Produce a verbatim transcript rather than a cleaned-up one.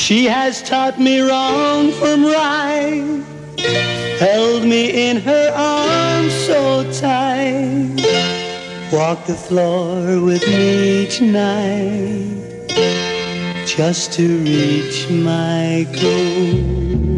She has taught me wrong from right, held me in her arms so tight, walked the floor with me each night, just to reach my goal.